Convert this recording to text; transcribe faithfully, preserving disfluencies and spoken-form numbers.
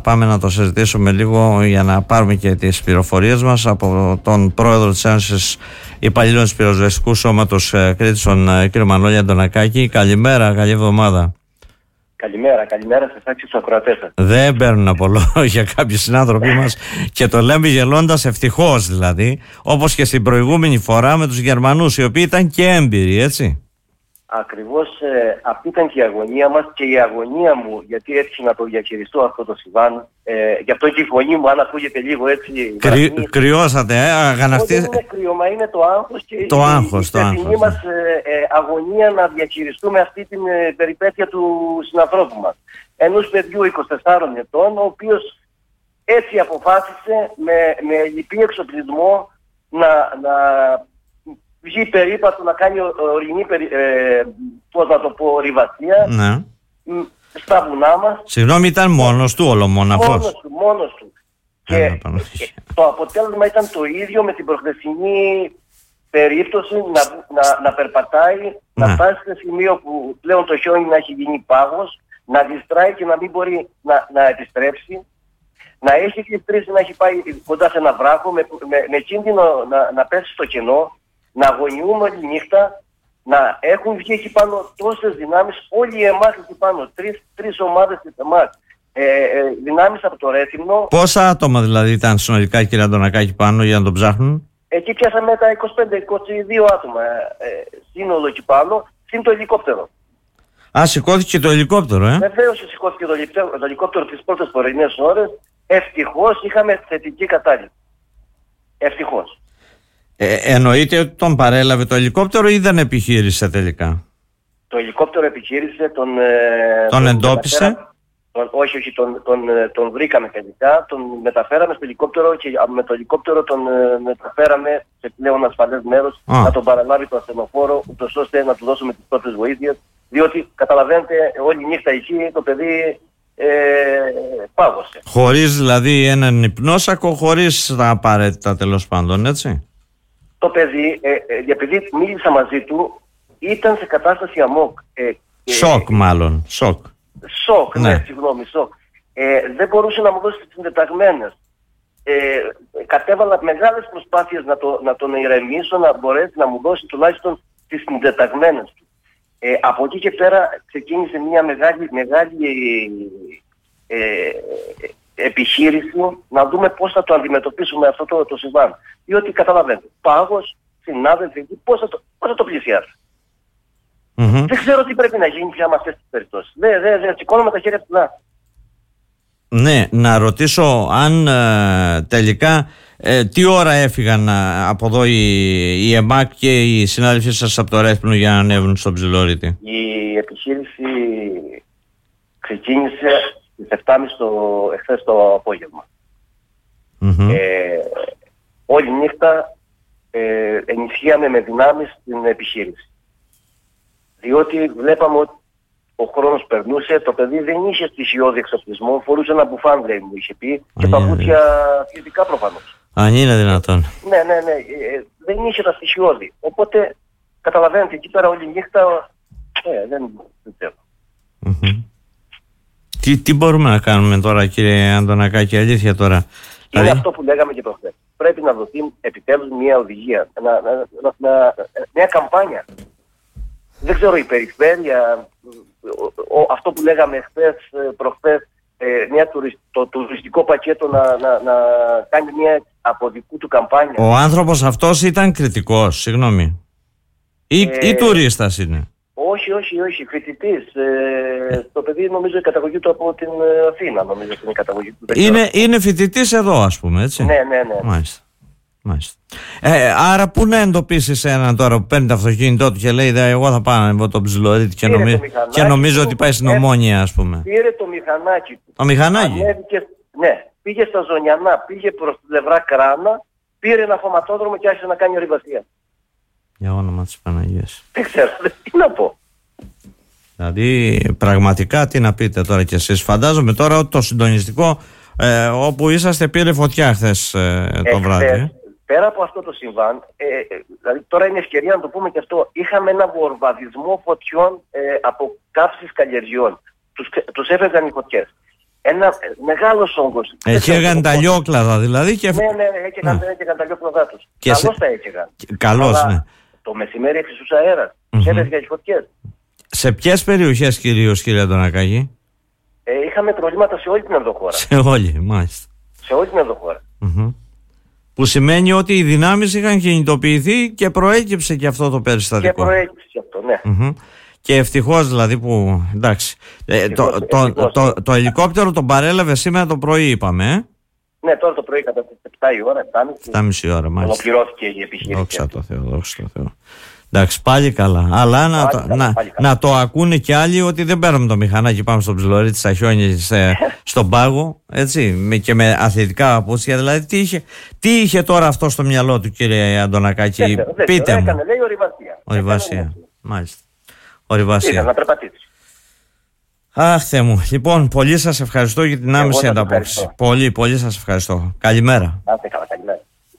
πάμε να το συζητήσουμε λίγο για να πάρουμε και τις πληροφορίες μας από τον πρόεδρο της Ένωσης Υπαλλήλων της Πυροσβεστικού Σώματος Κρήτης, τον κύριο Μανώλη Αντωνακάκη. Καλημέρα, καλή εβδομάδα. Καλημέρα, καλημέρα σε εσάς και στους ακροατές σας. Δεν παίρνουν από λόγια κάποιοι συνάνθρωποι μας και το λέμε γελώντας, ευτυχώς δηλαδή, όπως και στην προηγούμενη φορά με τους Γερμανούς, οι οποίοι ήταν και έμπειροι, έτσι. Ακριβώς ε, αυτή ήταν και η αγωνία μας και η αγωνία μου, γιατί έτυχε να το διαχειριστώ αυτό το συμβάν. Ε, γι' αυτό και η φωνή μου, αν ακούγεται λίγο έτσι... Κρυ, κρυώσατε, ε, αγανακτή... Όχι, δεν είναι κρύωμα, είναι το άγχος και το η, άγχος, η το άγχος, μας ε, ε, αγωνία να διαχειριστούμε αυτή την ε, περιπέτεια του συνανθρώπου μας. Ενός παιδιού εικοσιτεσσάρων ετών, ο οποίος έτσι αποφάσισε με, με λυπή εξοπλισμό να... να βγει περίπατο, να κάνει ορεινή, ε, πώς να το πω, ριβασία, ναι, στα βουνά μας. Συγγνώμη, ήταν μόνος του, ολομόναχος. Μόνος του, μόνος του. Και το αποτέλεσμα ήταν το ίδιο με την προχθεσινή περίπτωση να, να, να περπατάει, ναι, να φτάσει σε σημείο που πλέον το χιόνι να έχει γίνει πάγος, να διστράει και να μην μπορεί να, να επιστρέψει. Να έχει γλιστρήσει, να έχει πάει κοντά σε ένα βράχο με, με, με κίνδυνο να, να πέσει στο κενό. Να αγωνιούμε όλη νύχτα, να έχουν βγει εκεί πάνω τόσες δυνάμεις, όλοι οι ΕΜΑΚ εκεί πάνω, τρεις, τρεις ομάδες της ΕΜΑΚ, ε, ε, δυνάμεις από το Ρέθυμνο. Πόσα άτομα δηλαδή ήταν συνολικά, κύριε Αντωνακάκη, πάνω για να τον ψάχνουν? Εκεί πιάσαμε τα είκοσι πέντε είκοσι δύο άτομα ε, σύνολο εκεί πάνω, συν το ελικόπτερο. Α, σηκώθηκε το ελικόπτερο, ε? Βεβαίως σηκώθηκε το, το ελικόπτερο τις πρώτες πρωινές ώρες. Ευτυχώς είχαμε θετική κατάληψη. Ευτυχώς. Ε, εννοείται ότι τον παρέλαβε το ελικόπτερο ή δεν επιχείρησε τελικά? Το ελικόπτερο επιχείρησε, τον, ε, τον, τον εντόπισε. Τον, όχι, όχι, τον, τον, τον βρήκαμε τελικά, τον μεταφέραμε στο ελικόπτερο και με το ελικόπτερο τον ε, μεταφέραμε σε πλέον ασφαλές μέρος, ah. να τον παραλάβει το ασθενοφόρο, ούτως ώστε να του δώσουμε τις πρώτες βοήθειες, διότι καταλαβαίνετε όλη νύχτα εκεί το παιδί ε, πάγωσε. Χωρίς δηλαδή έναν υπνόσακο, χωρίς τα απαραίτητα τέλος πάντων, έτσι. Το παιδί, ε, ε, επειδή μίλησα μαζί του, ήταν σε κατάσταση αμόκ. Ε, σοκ ε, μάλλον, σοκ. Σοκ, ναι, ναι συγγνώμη, σοκ. Ε, δεν μπορούσε να μου δώσει τις συντεταγμένες. Ε, κατέβαλα μεγάλες προσπάθειες να, το, να τον ηρεμήσω, να μπορέσει να μου δώσει τουλάχιστον τις συντεταγμένες του. Ε, από εκεί και πέρα ξεκίνησε μια μεγάλη, μεγάλη ε, επιχείρηση να δούμε πώς θα το αντιμετωπίσουμε αυτό το, το συμβάν. Διότι καταλαβαίνετε, πάγος, συνάδελφοι, πώς θα το, πώς θα το πλησιάσουν. Mm-hmm. Δεν ξέρω τι πρέπει να γίνει πια με αυτές τις περιπτώσεις. Δεν δε, δε, σηκώνουμε τα χέρια ψηλά. Ναι, να ρωτήσω αν ε, τελικά ε, τι ώρα έφυγαν ε, από εδώ οι, οι ΕΜΑΚ και οι συνάδελφοί σας από το Ρέθυμνο για να ανέβουν στον Ψιλορίτη? Η επιχείρηση ξεκίνησε στις επτά και μισή το, εχθές το απόγευμα. Mm-hmm. Ε, όλη νύχτα ε, ενισχύαμε με δυνάμεις την επιχείρηση. Διότι βλέπαμε ότι ο χρόνος περνούσε, το παιδί δεν είχε στοιχειώδη εξοπλισμό, φορούσε ένα μπουφάν, μου είχε πει, και παπούτσια φυσικά προφανώς. Αν είναι δυνατόν. Ναι, ναι, ναι, ε, δεν είχε τα στοιχειώδη. Οπότε καταλαβαίνετε, εκεί πέρα όλη νύχτα, ε, δεν, δεν ξέρω. Mm-hmm. Τι, τι μπορούμε να κάνουμε τώρα, κύριε Αντωνακάκη, αλήθεια τώρα? Είναι δηλαδή... αυτό που λέγαμε και προχθές. Πρέπει να δοθεί επιτέλους μια οδηγία, να, να, να, να, μια καμπάνια. Δεν ξέρω, η περιφέρεια, ο, ο, αυτό που λέγαμε χθες, προχθές, ε, μια τουρισ, το τουριστικό πακέτο να, να, να κάνει μια από δικού του καμπάνια. Ο άνθρωπος αυτός ήταν κριτικός, συγγνώμη. Ή, ε, ή τουρίστας είναι? Όχι, όχι, όχι, φοιτητής. Ε, το παιδί νομίζω η καταγωγή του από την Αθήνα, νομίζω ότι είναι η καταγωγή του. Είναι, είναι φοιτητής εδώ, ας πούμε, έτσι. Ναι, ναι, ναι. Μάλιστα. Μάλιστα. Ε, άρα πού να εντοπίσεις έναν τώρα που παίρνει το αυτοκίνητό του και λέει δε, εγώ θα πάω να ανεβώ τον Ψιλορίτη και, νομι... και νομίζω ότι πάει στην Ομόνια, ας πούμε? Πήρε το μηχανάκι του. Το μηχανάκι? Ανέβηκε, ναι, πήγε στα Ζωνιανά, πήγε προς την πλευρά Κράνα, πήρε ένα χωματόδρομο και άρχισε να κάνει ορειβασία. Για όνομα της Παναγίας. Δεν ξέρω, τι να πω. Δηλαδή πραγματικά τι να πείτε τώρα κι εσείς? Φαντάζομαι τώρα ότι το συντονιστικό ε, όπου είσαστε πήρε φωτιά χθες ε, το βράδυ. Ε. Πέρα από αυτό το συμβάν, ε, δηλαδή τώρα είναι ευκαιρία να το πούμε και αυτό, είχαμε ένα βορβαδισμό φωτιών ε, από καύσεις καλλιεργειών. Τους, τους έφευγαν οι φωτιές. Ένα μεγάλος όγκος. Εκεί έκανε τα λιόκλαδα δηλαδή. Και... Ναι, ναι, έκαιγαν ναι. τα λιόκλαδά τους. Καλώς σε... τα έκαιγαν. Καλώς, ναι. Το μεσημέρι εξισούς αέρας. Mm-hmm. Σέβες για τις φωτιές. Σε ποιες περιοχές κυρίως, κύριε Αντωνακάκη? Ε, είχαμε προβλήματα σε όλη την ενδοχώρα. Σε όλη, μάλιστα. Σε όλη την ενδοχώρα. Mm-hmm. Που σημαίνει ότι οι δυνάμεις είχαν κινητοποιηθεί και προέκυψε και αυτό το περιστατικό. Και προέκυψε και αυτό, ναι. Mm-hmm. Και ευτυχώς δηλαδή που, εντάξει, ευτυχώς, ε, το, ευτυχώς, το, το, το ελικόπτερο τον παρέλαβε σήμερα το πρωί, είπαμε, ε? Ναι, τώρα το πρωί κατά τις επτά η ώρα, επτά και μισή ώρα, μάλιστα. Ολοκληρώθηκε η επιχείρηση. Δόξα τω Θεώ, δόξα τω Θεώ. Εντάξει, πάλι καλά. Αλλά να, πάλι το, καλά, να, πάλι να το ακούνε κι άλλοι ότι δεν παίρνουμε το μηχανάκι, πάμε στο Ψιλορίτη, στα χιόνια, σε, στον πάγο, έτσι, με, και με αθλητικά παπούτσια. Δηλαδή, τι είχε, τι είχε τώρα αυτό στο μυαλό του, κύριε Αντωνακάκη? Δεν, δεν, πείτε δεν, μου. Έκανε, λέει ορειβασία. Ορειβασία, μάλιστα. Ορειβασία. Ήταν να περπατήσει. Αχ, Θεέ μου. Λοιπόν, πολύ σας ευχαριστώ για την άμεση ανταπόκριση. Πολύ, πολύ σας ευχαριστώ. Καλημέρα. Να είστε καλά, καλημέρα.